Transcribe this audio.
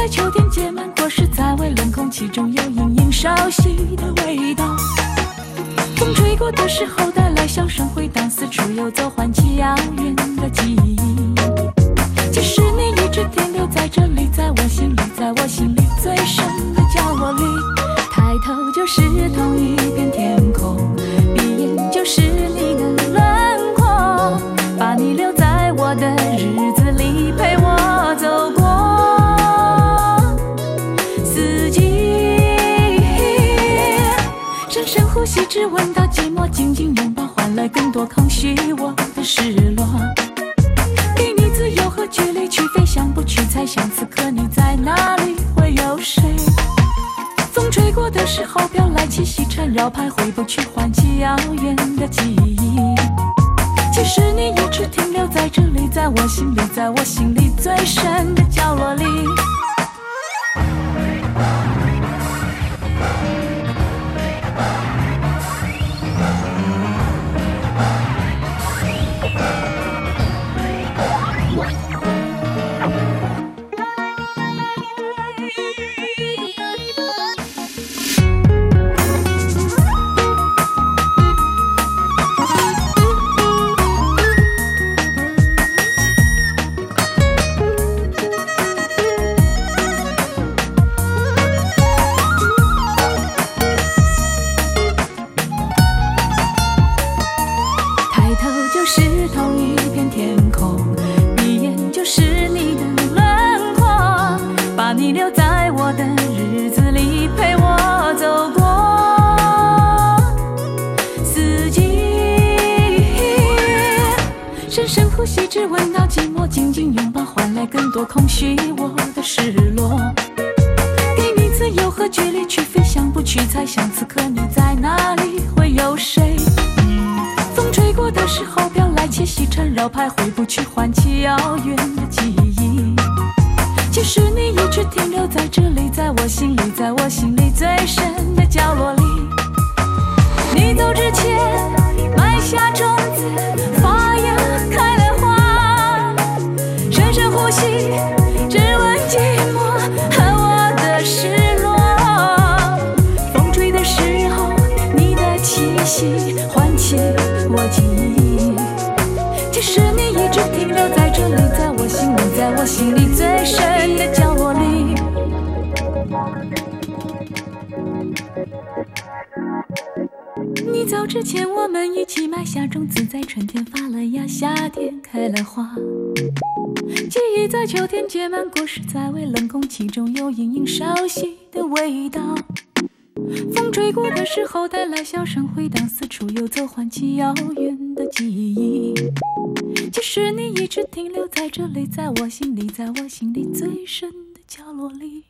在秋天结满果实，在微冷空气中有隐隐稍息的味道。风吹过的时候带来响声回荡，四处游走唤起遥远的记忆。即使你一直停留在这里，在我心里，在我心里最深的角落里。抬头就是同一片天空，闭眼就是你的轮廓，把你留在我的日子里，陪我走过四季。深深呼吸，只闻到寂寞，紧紧拥抱，换来更多空虚我的失落。给你自由和距离，去飞翔，不去猜想此刻你在哪里，会有谁？风吹过的时候飘来气息缠绕，徘徊不去唤起遥远的记忆。其实你一直停留在这里，在我心里，在我心里最深的角落里。就是同一片天空，闭眼就是你的轮廓，把你留在我的日子里，陪我走过四季。深深呼吸，只闻到寂寞，紧紧拥抱，换来更多空虚我的失落。给你自由和距离，去飞翔，不去猜想此刻你在哪里，会有谁？风吹过的时候飘来气息缠绕，徘徊不去唤起遥远的记忆。其实你一直停留在这里，在我心里，在我心里最深的角落里。你走之前埋下种子，发芽开了花。深深呼吸，只闻寂寞和我的失落。风吹的时候你的气息唤起我记忆。其实你一直停留在这里，在我心里，在我心里最深的角落里。你走之前我们一起埋下种子，在春天发了芽，夏天开了花。记忆在秋天结满果实，在微冷空气中有隐隐稍息的味道。风吹过的时候带来笑声回荡，四处游走唤起遥远的记忆。其实你一直停留在这里，在我心里，在我心里最深的角落里。